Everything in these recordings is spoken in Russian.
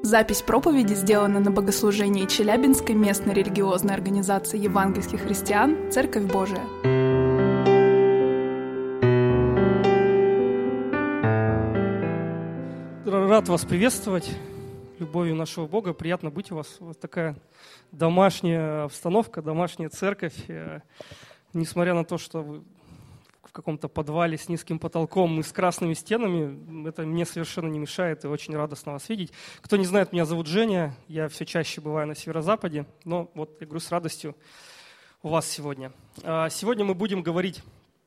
Запись проповеди сделана на богослужении Челябинской местной религиозной организации евангельских христиан «Церковь Божия». Рад вас приветствовать любовью нашего Бога. Приятно быть у вас. Вот такая домашняя обстановка, домашняя церковь. Несмотря на то, что вы в каком-то подвале с низким потолком и с красными стенами, это мне совершенно не мешает, и очень радостно вас видеть. Кто не знает, меня зовут Женя, я все чаще бываю на северо-западе, но вот я говорю с радостью у вас сегодня. Сегодня мы будем говорить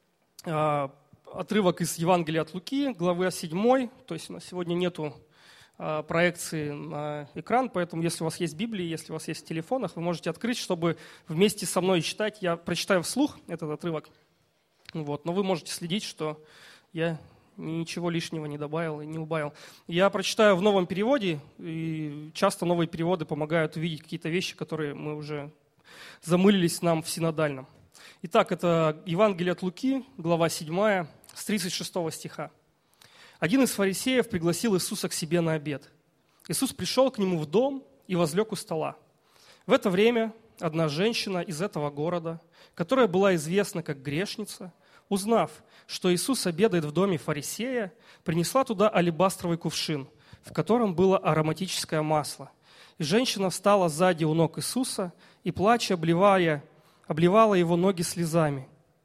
отрывок из Евангелия от Луки, главы 7, то есть у нас сегодня нету проекции на экран, поэтому если у вас есть Библия, если у вас есть в телефонах, вы можете открыть, чтобы вместе со мной читать. Я прочитаю вслух этот отрывок, но вы можете следить, что я ничего лишнего не добавил и не убавил. Я прочитаю в новом переводе, и часто новые переводы помогают увидеть какие-то вещи, которые мы уже замылились нам в синодальном. Итак, это Евангелие от Луки, глава 7, с 36 стиха. Один из фарисеев пригласил Иисуса к себе на обед. Иисус пришел к нему в дом и возлег у стола. В это время одна женщина из этого города, которая была известна как грешница, узнав, что Иисус обедает в доме фарисея, принесла туда алебастровый кувшин, в котором было ароматическое масло. И женщина встала сзади у ног Иисуса и, плача, обливала его ноги слезами.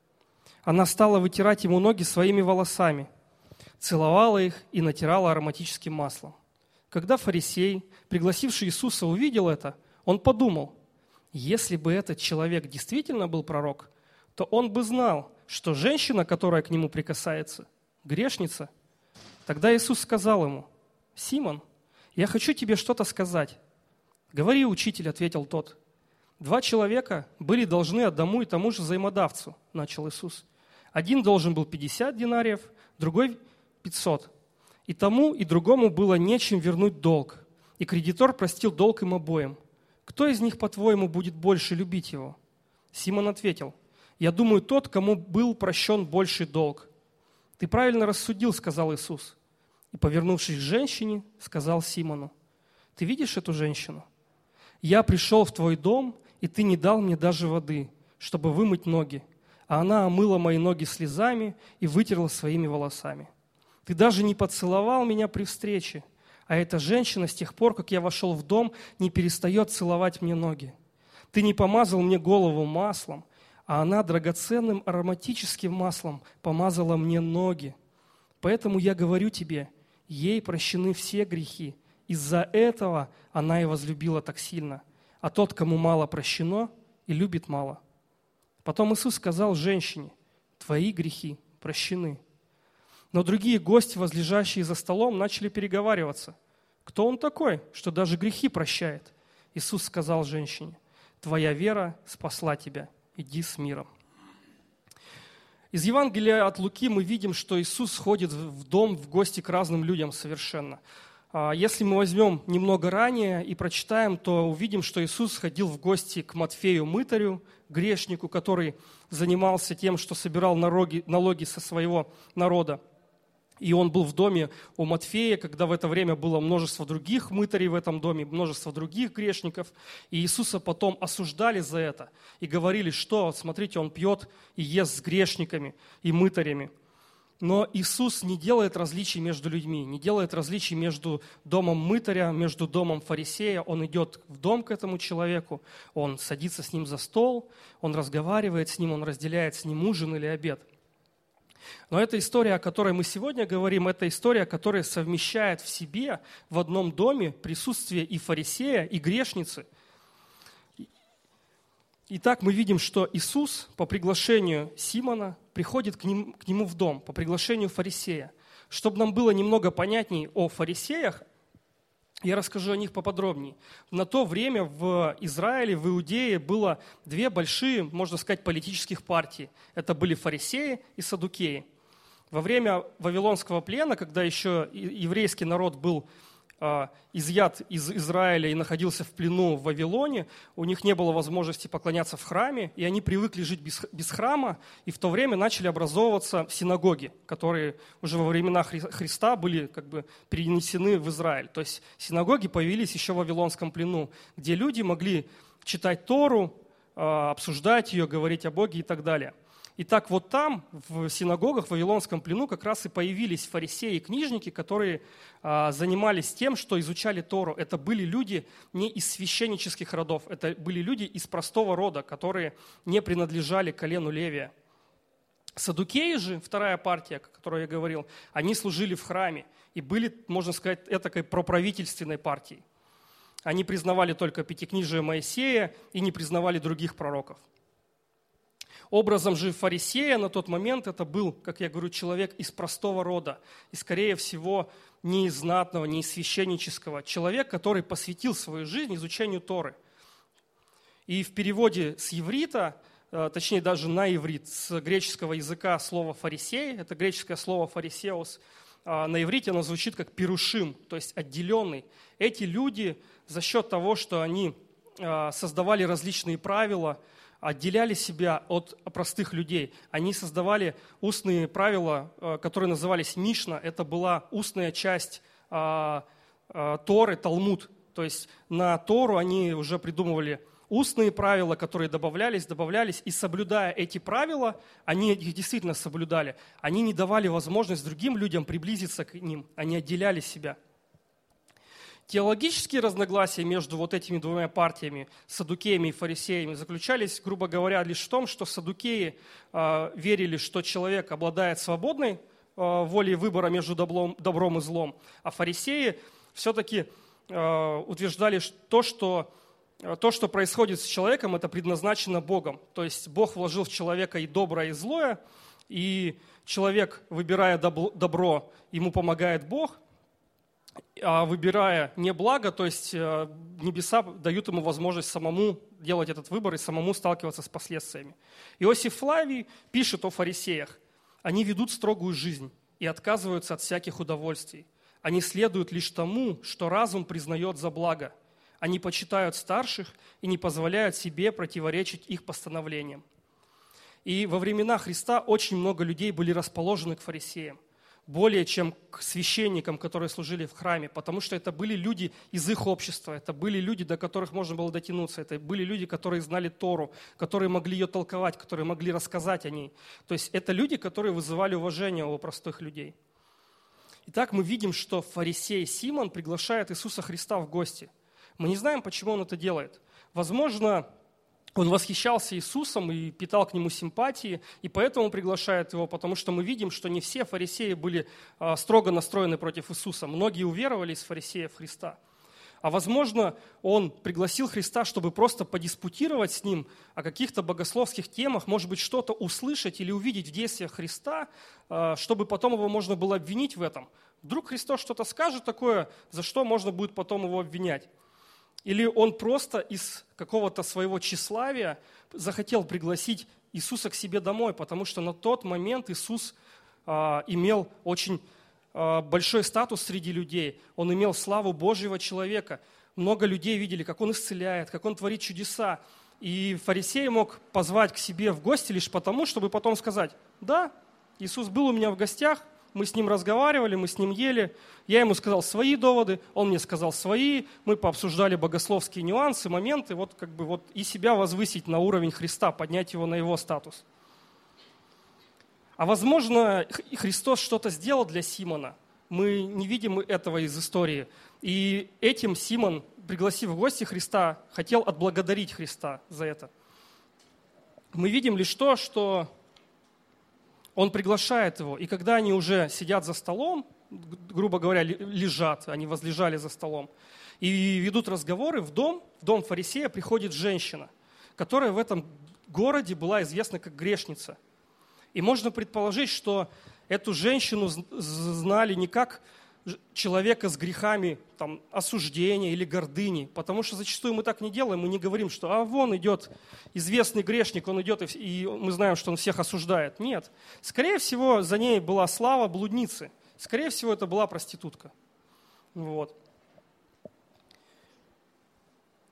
Она стала вытирать ему ноги своими волосами, целовала их и натирала ароматическим маслом. Когда фарисей, пригласивший Иисуса, увидел это, он подумал: если бы этот человек действительно был пророк, то он бы знал, что женщина, которая к нему прикасается, грешница. Тогда Иисус сказал ему: «Симон, я хочу тебе что-то сказать». «Говори, учитель», — ответил тот. «Два человека были должны одному и тому же взаимодавцу», — начал Иисус. «Один должен был 50 динариев, другой 500. И тому, и другому было нечем вернуть долг. И кредитор простил долг им обоим. Кто из них, по-твоему, будет больше любить его?» Симон ответил: «Я думаю, тот, кому был прощен больший долг». «Ты правильно рассудил», — сказал Иисус. И, повернувшись к женщине, сказал Симону: «Ты видишь эту женщину? Я пришел в твой дом, и ты не дал мне даже воды, чтобы вымыть ноги, а она омыла мои ноги слезами и вытерла своими волосами. Ты даже не поцеловал меня при встрече, а эта женщина с тех пор, как я вошел в дом, не перестает целовать мне ноги. Ты не помазал мне голову маслом, а она драгоценным ароматическим маслом помазала мне ноги. Поэтому я говорю тебе, ей прощены все грехи. Из-за этого она и возлюбила так сильно. А тот, кому мало прощено, и любит мало». Потом Иисус сказал женщине: «Твои грехи прощены». Но другие гости, возлежащие за столом, начали переговариваться: «Кто он такой, что даже грехи прощает?» Иисус сказал женщине: «Твоя вера спасла тебя. Иди с миром». Из Евангелия от Луки мы видим, что Иисус ходит в дом в гости к разным людям совершенно. Если мы возьмем немного ранее и прочитаем, то увидим, что Иисус ходил в гости к Матфею мытарю, грешнику, который занимался тем, что собирал налоги со своего народа. И он был в доме у Матфея, когда в это время было множество других мытарей в этом доме, множество других грешников. И Иисуса потом осуждали за это и говорили, что, смотрите, он пьет и ест с грешниками и мытарями. Но Иисус не делает различий между людьми, не делает различий между домом мытаря, между домом фарисея. Он идет в дом к этому человеку, он садится с ним за стол, он разговаривает с ним, он разделяет с ним ужин или обед. Но эта история, о которой мы сегодня говорим, это история, которая совмещает в себе в одном доме присутствие и фарисея, и грешницы. Итак, мы видим, что Иисус по приглашению Симона приходит к нему в дом, по приглашению фарисея. Чтобы нам было немного понятней о фарисеях, я расскажу о них поподробнее. На то время в Израиле, в Иудее было две большие, можно сказать, политических партии. Это были фарисеи и саддукеи. Во время Вавилонского плена, когда еще еврейский народ был изъят из Израиля и находился в плену в Вавилоне, у них не было возможности поклоняться в храме, и они привыкли жить без храма, и в то время начали образовываться синагоги, которые уже во времена Христа были как бы перенесены в Израиль. То есть синагоги появились еще в Вавилонском плену, где люди могли читать Тору, обсуждать ее, говорить о Боге и так далее. Итак, вот там, в синагогах, в Вавилонском плену, как раз и появились фарисеи и книжники, которые занимались тем, что изучали Тору. Это были люди не из священнических родов, это были люди из простого рода, которые не принадлежали колену Левия. Саддукеи же, вторая партия, о которой я говорил, они служили в храме и были, можно сказать, этакой проправительственной партией. Они признавали только пятикнижие Моисея и не признавали других пророков. Образом же фарисея на тот момент это был, как я говорю, человек из простого рода. И, скорее всего, не из знатного, не из священнического. Человек, который посвятил свою жизнь изучению Торы. И в переводе с иврита, точнее даже на иврит, с греческого языка слово «фарисей», это греческое слово «фарисеос», на иврите оно звучит как «пирушим», то есть «отделенный». Эти люди за счет того, что они создавали различные правила, отделяли себя от простых людей. Они создавали устные правила, которые назывались Мишна. Это была устная часть Торы, Талмуд. То есть на Тору они уже придумывали устные правила, которые добавлялись, и соблюдая эти правила, они их действительно соблюдали. Они не давали возможность другим людям приблизиться к ним, они отделяли себя. Теологические разногласия между вот этими двумя партиями, саддукеями и фарисеями, заключались, грубо говоря, лишь в том, что саддукеи верили, что человек обладает свободной волей выбора между добром и злом, а фарисеи все-таки утверждали то, что происходит с человеком, это предназначено Богом. То есть Бог вложил в человека и доброе, и злое, и человек, выбирая добро, ему помогает Бог, а выбирая неблаго, то есть небеса дают ему возможность самому делать этот выбор и самому сталкиваться с последствиями. Иосиф Флавий пишет о фарисеях. Они ведут строгую жизнь и отказываются от всяких удовольствий. Они следуют лишь тому, что разум признает за благо. Они почитают старших и не позволяют себе противоречить их постановлениям. И во времена Христа очень много людей были расположены к фарисеям, более чем к священникам, которые служили в храме, потому что это были люди из их общества, это были люди, до которых можно было дотянуться, это были люди, которые знали Тору, которые могли ее толковать, которые могли рассказать о ней. То есть это люди, которые вызывали уважение у простых людей. Итак, мы видим, что фарисей Симон приглашает Иисуса Христа в гости. Мы не знаем, почему он это делает. Возможно, он восхищался Иисусом и питал к нему симпатии, и поэтому приглашает его, потому что мы видим, что не все фарисеи были строго настроены против Иисуса. Многие уверовали из фарисеев в Христа. А возможно, он пригласил Христа, чтобы просто подиспутировать с ним о каких-то богословских темах, может быть, что-то услышать или увидеть в действиях Христа, чтобы потом его можно было обвинить в этом. Вдруг Христос что-то скажет такое, за что можно будет потом его обвинять. Или он просто из какого-то своего тщеславия захотел пригласить Иисуса к себе домой, потому что на тот момент Иисус имел очень большой статус среди людей. Он имел славу Божьего человека. Много людей видели, как он исцеляет, как он творит чудеса. И фарисей мог позвать к себе в гости лишь потому, чтобы потом сказать: да, Иисус был у меня в гостях, мы с ним разговаривали, мы с ним ели, я ему сказал свои доводы, он мне сказал свои, мы пообсуждали богословские нюансы, моменты, и себя возвысить на уровень Христа, поднять его на его статус. А возможно, Христос что-то сделал для Симона, мы не видим этого из истории, и этим Симон, пригласив в гости Христа, хотел отблагодарить Христа за это. Мы видим лишь то, что он приглашает его, и когда они уже сидят за столом, грубо говоря, лежат, они возлежали за столом, и ведут разговоры, в дом фарисея приходит женщина, которая в этом городе была известна как грешница. И можно предположить, что эту женщину знали не как человека с грехами осуждения или гордыни, потому что зачастую мы так не делаем, мы не говорим, что вон идет известный грешник, он идет, и мы знаем, что он всех осуждает. Нет. Скорее всего, за ней была слава блудницы. Скорее всего, это была проститутка. Вот.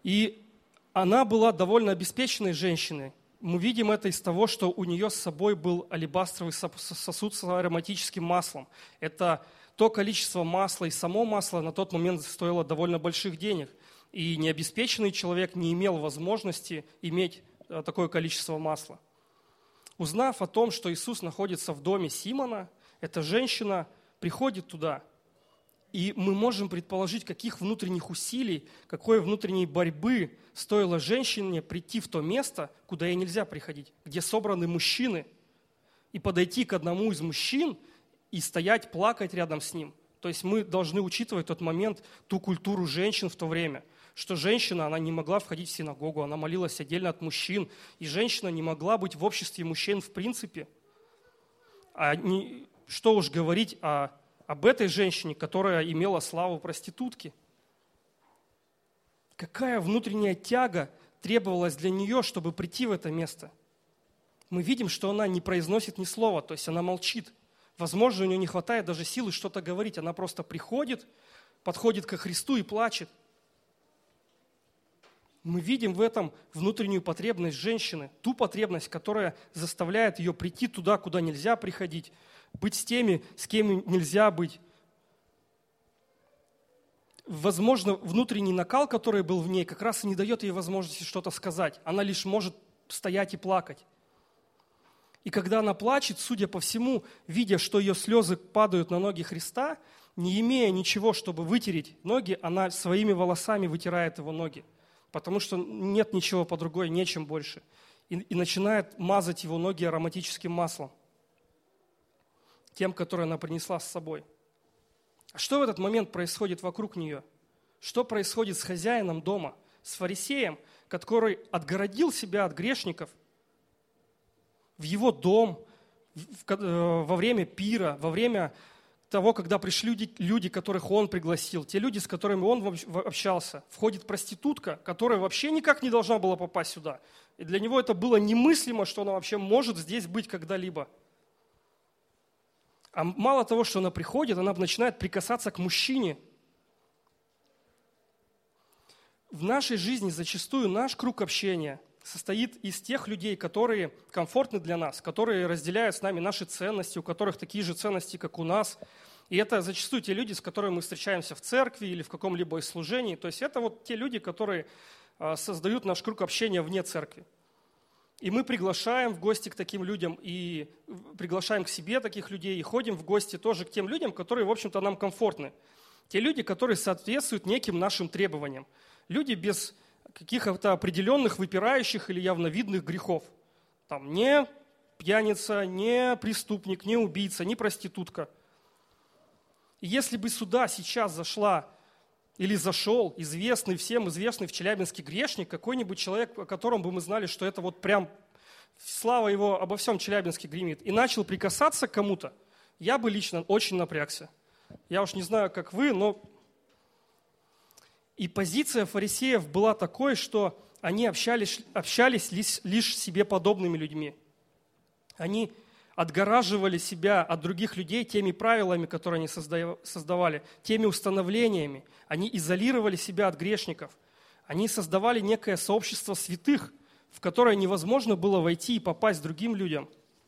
И она была довольно обеспеченной женщиной. Мы видим это из того, что у нее с собой был алебастровый сосуд с ароматическим маслом. Это то количество масла, и само масло на тот момент стоило довольно больших денег. И необеспеченный человек не имел возможности иметь такое количество масла. Узнав о том, что Иисус находится в доме Симона, эта женщина приходит туда. И мы можем предположить, каких внутренних усилий, какой внутренней борьбы стоило женщине прийти в то место, куда ей нельзя приходить, где собраны мужчины, и подойти к одному из мужчин и стоять, плакать рядом с ним. То есть мы должны учитывать в тот момент ту культуру женщин в то время, что женщина, она не могла входить в синагогу, она молилась отдельно от мужчин, и женщина не могла быть в обществе мужчин в принципе. Что уж говорить об этой женщине, которая имела славу проститутки. Какая внутренняя тяга требовалась для нее, чтобы прийти в это место? Мы видим, что она не произносит ни слова, то есть она молчит. Возможно, у нее не хватает даже силы что-то говорить. Она просто приходит, подходит ко Христу и плачет. Мы видим в этом внутреннюю потребность женщины, ту потребность, которая заставляет ее прийти туда, куда нельзя приходить, быть с теми, с кем нельзя быть. Возможно, внутренний накал, который был в ней, как раз и не дает ей возможности что-то сказать. Она лишь может стоять и плакать. И когда она плачет, судя по всему, видя, что ее слезы падают на ноги Христа, не имея ничего, чтобы вытереть ноги, она своими волосами вытирает его ноги. Потому что нет ничего под рукой, нечем больше. И начинает мазать его ноги ароматическим маслом. Тем, которое она принесла с собой. А что в этот момент происходит вокруг нее? Что происходит с хозяином дома, с фарисеем, который отгородил себя от грешников в его дом, во время пира, во время того, когда пришли люди, которых он пригласил, те люди, с которыми он общался, входит проститутка, которая вообще никак не должна была попасть сюда. И для него это было немыслимо, что она вообще может здесь быть когда-либо. А мало того, что она приходит, она начинает прикасаться к мужчине. В нашей жизни зачастую наш круг общения состоит из тех людей, которые комфортны для нас, которые разделяют с нами наши ценности, у которых такие же ценности, как у нас. И это зачастую те люди, с которыми мы встречаемся в церкви или в каком-либо из служений. То есть это вот те люди, которые создают наш круг общения вне церкви. И мы приглашаем в гости к таким людям, и приглашаем к себе таких людей, и ходим в гости тоже к тем людям, которые, в общем-то, нам комфортны. Те люди, которые соответствуют неким нашим требованиям. Люди без каких-то определенных выпирающих или явно видных грехов. Там не пьяница, не преступник, не убийца, не проститутка. И если бы сюда сейчас зашла или зашел всем известный в Челябинске грешник, какой-нибудь человек, о котором бы мы знали, что это вот прям слава его обо всем Челябинске гремит, и начал прикасаться к кому-то, я бы лично очень напрягся. Я уж не знаю, как вы, но... И позиция фарисеев была такой, что они общались лишь с себе подобными людьми. Они отгораживали себя от других людей теми правилами, которые они создавали, теми установлениями. Они изолировали себя от грешников. Они создавали некое сообщество святых, в которое невозможно было войти и попасть другим людям.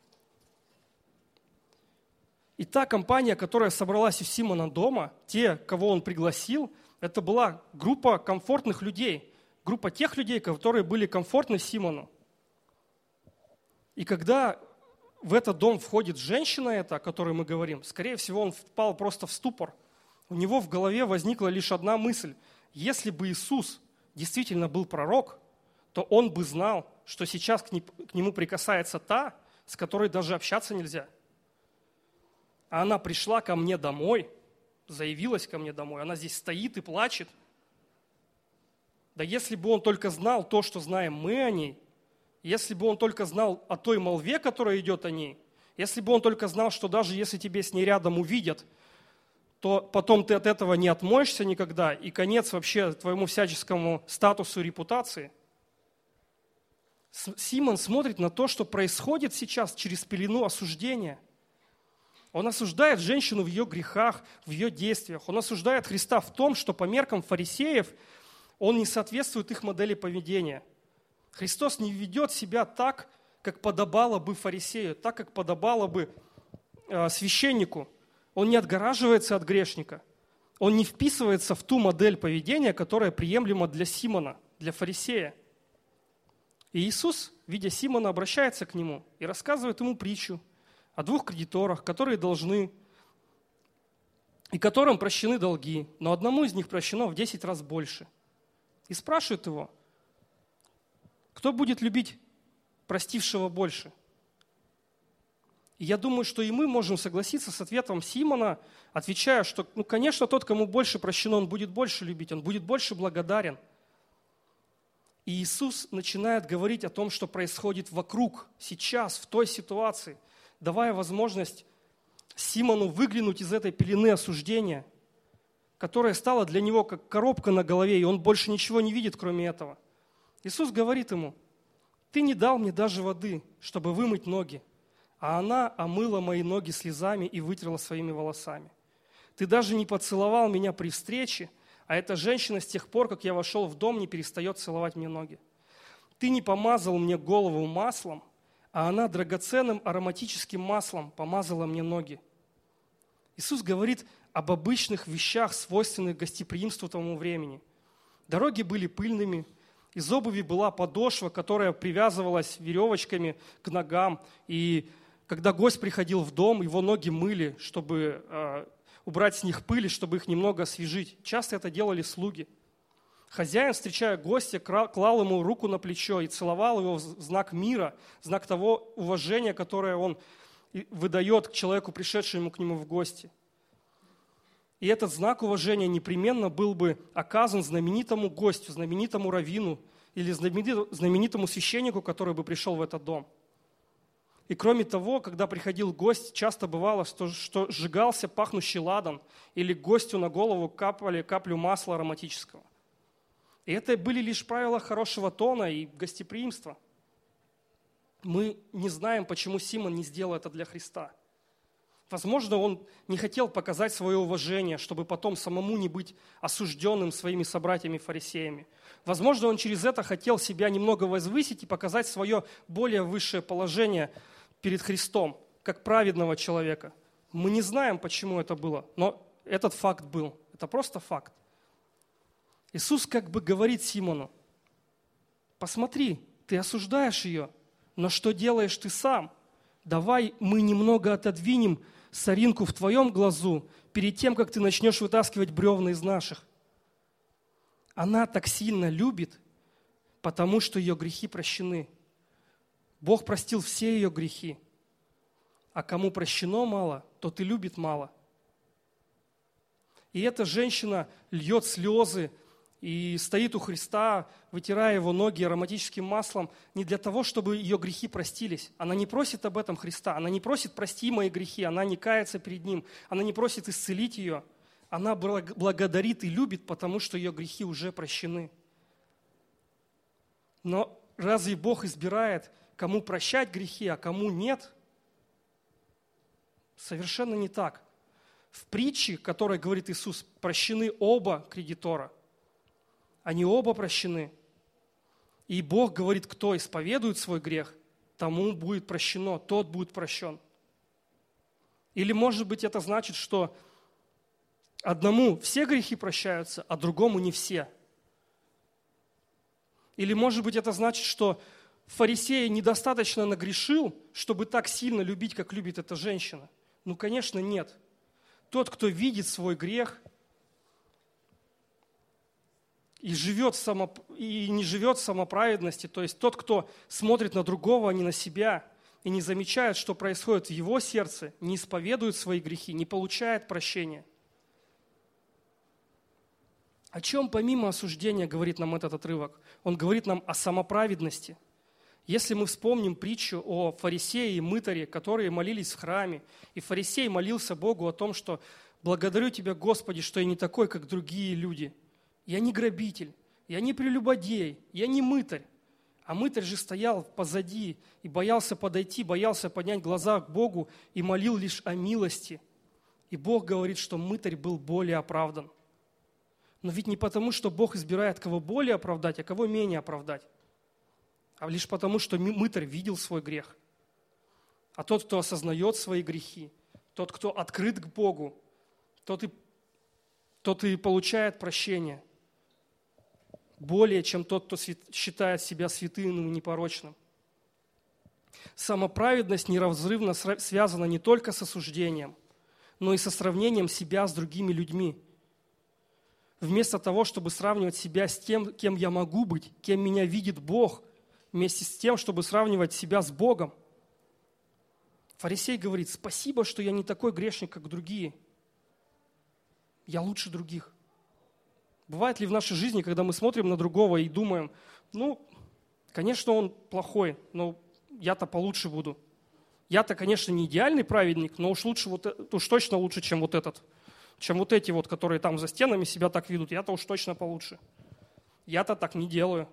И та компания, которая собралась у Симона дома, те, кого он пригласил, это была группа комфортных людей, группа тех людей, которые были комфортны Симону. И когда в этот дом входит женщина эта, о которой мы говорим, скорее всего, он впал просто в ступор. У него в голове возникла лишь одна мысль. Если бы Иисус действительно был пророк, то он бы знал, что сейчас к нему прикасается та, с которой даже общаться нельзя. А она пришла ко мне домой, заявилась ко мне домой, она здесь стоит и плачет. Да если бы он только знал то, что знаем мы о ней, если бы он только знал о той молве, которая идет о ней, если бы он только знал, что даже если тебе с ней рядом увидят, то потом ты от этого не отмоешься никогда, и конец вообще твоему всяческому статусу и репутации. Симон смотрит на то, что происходит сейчас через пелену осуждения. Он осуждает женщину в ее грехах, в ее действиях. Он осуждает Христа в том, что по меркам фарисеев он не соответствует их модели поведения. Христос не ведет себя так, как подобало бы фарисею, так, как подобало бы священнику. Он не отгораживается от грешника. Он не вписывается в ту модель поведения, которая приемлема для Симона, для фарисея. И Иисус, видя Симона, обращается к нему и рассказывает ему притчу о двух кредиторах, которые должны, и которым прощены долги, но одному из них прощено в 10 раз больше. И спрашивает его, кто будет любить простившего больше? И я думаю, что и мы можем согласиться с ответом Симона, отвечая, что, конечно, тот, кому больше прощено, он будет больше любить, он будет больше благодарен. И Иисус начинает говорить о том, что происходит вокруг, сейчас, в той ситуации, давая возможность Симону выглянуть из этой пелены осуждения, которая стала для него как коробка на голове, и он больше ничего не видит, кроме этого. Иисус говорит ему, «Ты не дал мне даже воды, чтобы вымыть ноги, а она омыла мои ноги слезами и вытерла своими волосами. Ты даже не поцеловал меня при встрече, а эта женщина с тех пор, как я вошел в дом, не перестает целовать мне ноги. Ты не помазал мне голову маслом, а она драгоценным ароматическим маслом помазала мне ноги». Иисус говорит об обычных вещах, свойственных гостеприимству тому времени. Дороги были пыльными, из обуви была подошва, которая привязывалась веревочками к ногам. И когда гость приходил в дом, его ноги мыли, чтобы убрать с них пыль, чтобы их немного освежить. Часто это делали слуги. Хозяин, встречая гостя, клал ему руку на плечо и целовал его в знак мира, в знак того уважения, которое он выдает к человеку, пришедшему к нему в гости. И этот знак уважения непременно был бы оказан знаменитому гостю, знаменитому раввину или знаменитому священнику, который бы пришел в этот дом. И кроме того, когда приходил гость, часто бывало, что сжигался пахнущий ладан, или гостю на голову капали каплю масла ароматического. И это были лишь правила хорошего тона и гостеприимства. Мы не знаем, почему Симон не сделал это для Христа. Возможно, он не хотел показать свое уважение, чтобы потом самому не быть осужденным своими собратьями-фарисеями. Возможно, он через это хотел себя немного возвысить и показать свое более высшее положение перед Христом, как праведного человека. Мы не знаем, почему это было, но этот факт был. Это просто факт. Иисус как бы говорит Симону, посмотри, ты осуждаешь ее, но что делаешь ты сам? Давай мы немного отодвинем соринку в твоем глазу перед тем, как ты начнешь вытаскивать бревна из наших. Она так сильно любит, потому что ее грехи прощены. Бог простил все ее грехи. А кому прощено мало, тот и любит мало. И эта женщина льет слезы и стоит у Христа, вытирая его ноги ароматическим маслом, не для того, чтобы ее грехи простились. Она не просит об этом Христа, она не просит «прости мои грехи», она не кается перед Ним, она не просит исцелить ее. Она благодарит и любит, потому что ее грехи уже прощены. Но разве Бог избирает, кому прощать грехи, а кому нет? Совершенно не так. В притче, которой говорит Иисус, прощены оба кредитора. Они оба прощены. И Бог говорит, кто исповедует свой грех, тому будет прощено, тот будет прощен. Или, может быть, это значит, что одному все грехи прощаются, а другому не все. Или, может быть, это значит, что фарисей недостаточно нагрешил, чтобы так сильно любить, как любит эта женщина. Ну, конечно, нет. Тот, кто видит свой грех и не живет в самоправедности, то есть тот, кто смотрит на другого, а не на себя, и не замечает, что происходит в его сердце, не исповедует свои грехи, не получает прощения. О чем помимо осуждения говорит нам этот отрывок? Он говорит нам о самоправедности. Если мы вспомним притчу о фарисее и мытаре, которые молились в храме, и фарисей молился Богу о том, что «благодарю Тебя, Господи, что я не такой, как другие люди. Я не грабитель, я не прелюбодей, я не мытарь». А мытарь же стоял позади и боялся подойти, боялся поднять глаза к Богу и молил лишь о милости. И Бог говорит, что мытарь был более оправдан. Но ведь не потому, что Бог избирает, кого более оправдать, а кого менее оправдать, а лишь потому, что мытарь видел свой грех. А тот, кто осознает свои грехи, тот, кто открыт к Богу, тот и получает прощение более, чем тот, кто считает себя святым и непорочным. Самоправедность неразрывно связана не только с осуждением, но и со сравнением себя с другими людьми. Вместо того, чтобы сравнивать себя с тем, кем я могу быть, кем меня видит Бог, вместе с тем, чтобы сравнивать себя с Богом, фарисей говорит: спасибо, что я не такой грешник, как другие. Я лучше других. Бывает ли в нашей жизни, когда мы смотрим на другого и думаем: конечно, он плохой, но я-то получше буду. Я-то, конечно, не идеальный праведник, но уж точно лучше, чем вот этот. Чем вот эти вот, которые там за стенами себя так ведут. Я-то уж точно получше. Я-то так не делаю.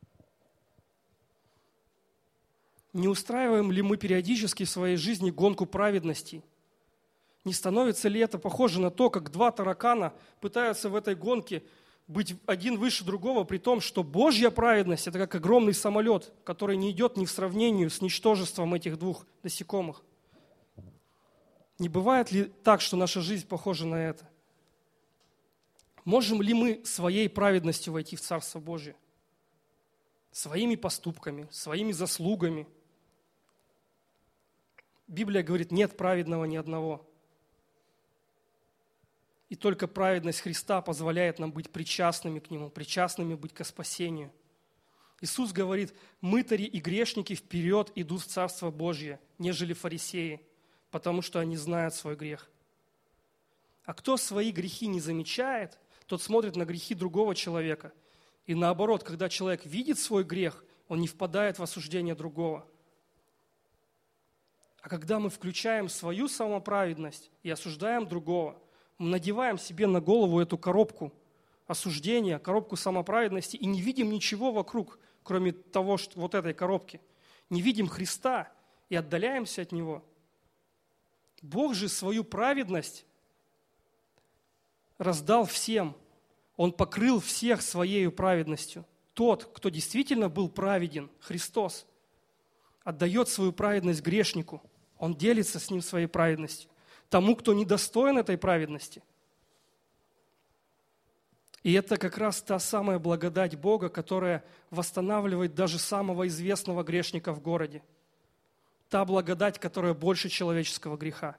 Не устраиваем ли мы периодически в своей жизни гонку праведностей? Не становится ли это похоже на то, как два таракана пытаются в этой гонке быть один выше другого, при том, что Божья праведность – это как огромный самолет, который не идет ни в сравнении с ничтожеством этих двух насекомых? Не бывает ли так, что наша жизнь похожа на это? Можем ли мы своей праведностью войти в Царство Божие? Своими поступками, своими заслугами? Библия говорит: нет праведного ни одного. И только праведность Христа позволяет нам быть причастными к Нему, причастными быть ко спасению. Иисус говорит: мытари и грешники вперед идут в Царство Божье, нежели фарисеи, потому что они знают свой грех. А кто свои грехи не замечает, тот смотрит на грехи другого человека. И наоборот, когда человек видит свой грех, он не впадает в осуждение другого. А когда мы включаем свою самоправедность и осуждаем другого, мы надеваем себе на голову эту коробку осуждения, коробку самоправедности и не видим ничего вокруг, кроме того, что вот этой коробки. Не видим Христа и отдаляемся от Него. Бог же свою праведность раздал всем. Он покрыл всех своей праведностью. Тот, кто действительно был праведен, Христос, отдает свою праведность грешнику. Он делится с ним своей праведностью. Тому, кто недостоин этой праведности. И это как раз та самая благодать Бога, которая восстанавливает даже самого известного грешника в городе. Та благодать, которая больше человеческого греха.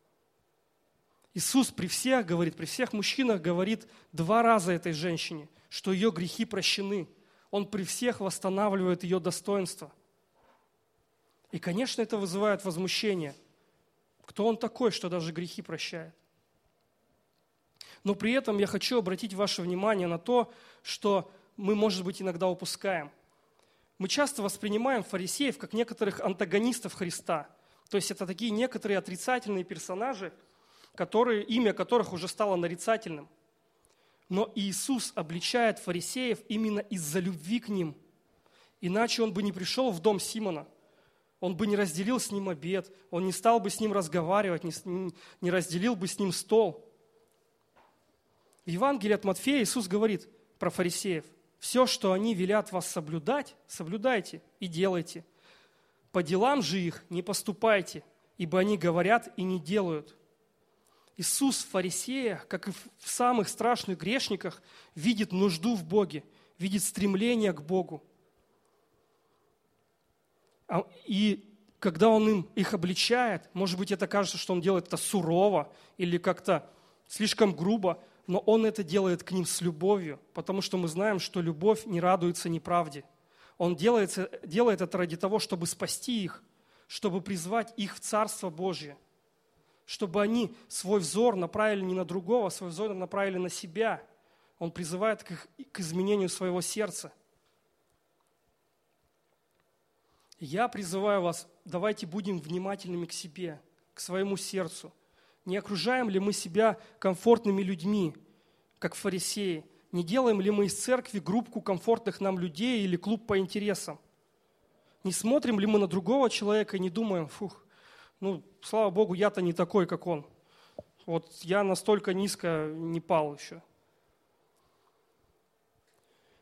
Иисус при всех мужчинах говорит 2 раза этой женщине, что ее грехи прощены. Он при всех восстанавливает ее достоинство. И, конечно, это вызывает возмущение. Кто он такой, что даже грехи прощает? Но при этом я хочу обратить ваше внимание на то, что мы, может быть, иногда упускаем. Мы часто воспринимаем фарисеев как некоторых антагонистов Христа. То есть это такие некоторые отрицательные персонажи, имя которых уже стало нарицательным. Но Иисус обличает фарисеев именно из-за любви к ним. Иначе Он бы не пришел в дом Симона. Он бы не разделил с ним обед, он не стал бы с ним разговаривать, не разделил бы с ним стол. В Евангелии от Матфея Иисус говорит про фарисеев: все, что они велят вас соблюдать, соблюдайте и делайте. По делам же их не поступайте, ибо они говорят и не делают. Иисус в фарисеях, как и в самых страшных грешниках, видит нужду в Боге, видит стремление к Богу. И когда Он их обличает, может быть, это кажется, что Он делает это сурово или как-то слишком грубо, но Он это делает к ним с любовью, потому что мы знаем, что любовь не радуется неправде. Он делает это ради того, чтобы спасти их, чтобы призвать их в Царство Божье, чтобы они свой взор направили не на другого, свой взор направили на себя. Он призывает к изменению своего сердца. Я призываю вас, давайте будем внимательными к себе, к своему сердцу. Не окружаем ли мы себя комфортными людьми, как фарисеи? Не делаем ли мы из церкви группку комфортных нам людей или клуб по интересам? Не смотрим ли мы на другого человека и не думаем: слава Богу, я-то не такой, как он. Вот я настолько низко не пал еще.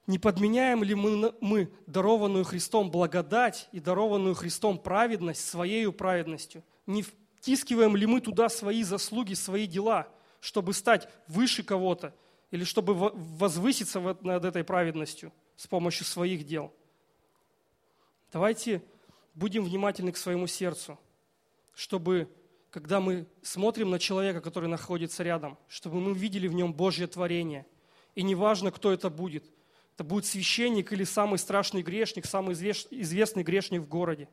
Не подменяем ли мы дарованную Христом благодать и дарованную Христом праведность своей праведностью? Не втискиваем ли мы туда свои заслуги, свои дела, чтобы стать выше кого-то или чтобы возвыситься над этой праведностью с помощью своих дел? Давайте будем внимательны к своему сердцу, чтобы, когда мы смотрим на человека, который находится рядом, чтобы мы видели в нем Божье творение. И неважно, кто это будет священник или самый страшный грешник, самый известный грешник в городе.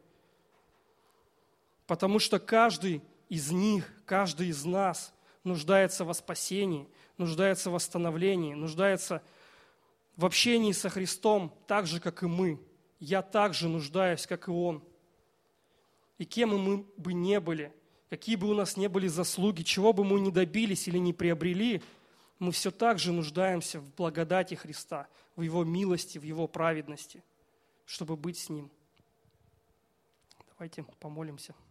Потому что каждый из них, каждый из нас нуждается во спасении, нуждается в восстановлении, нуждается в общении со Христом так же, как и мы. Я также нуждаюсь, как и Он. И кем мы бы не были, какие бы у нас не были заслуги, чего бы мы ни добились или не приобрели, мы все так же нуждаемся в благодати Христа, в Его милости, в Его праведности, чтобы быть с Ним. Давайте помолимся.